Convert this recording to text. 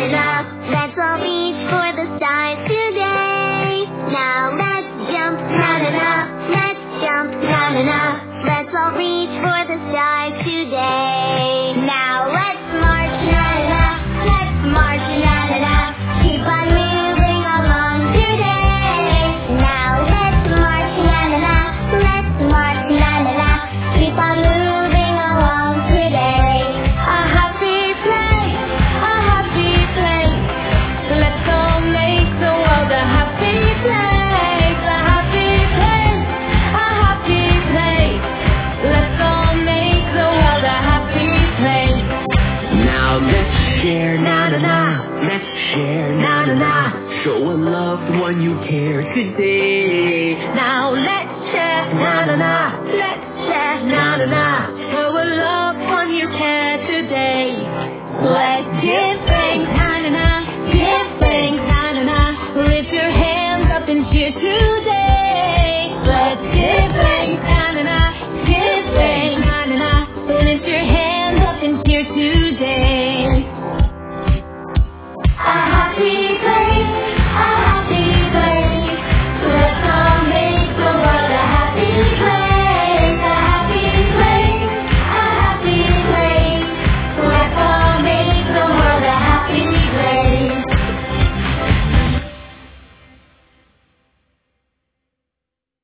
na na. Let's all reach for the stars today. Now let's jump, na na na. Let's jump, na na na. Let's all reach for the stars today. Now let's march, na na na. Let's march, na na na. Keep on moving along today. Now let's march, na na na. Let's march, na na na. Keep on moving along today. A happy place, a happy place. Let's all make the world a happy place. A happy place, a happy place. Let's all make the world a happy place. Now let's share, na na na. Let's share, na na na. Show a loved one you care today. Now let's share, na na na. Let's share, na na na. Show a loved one you care today.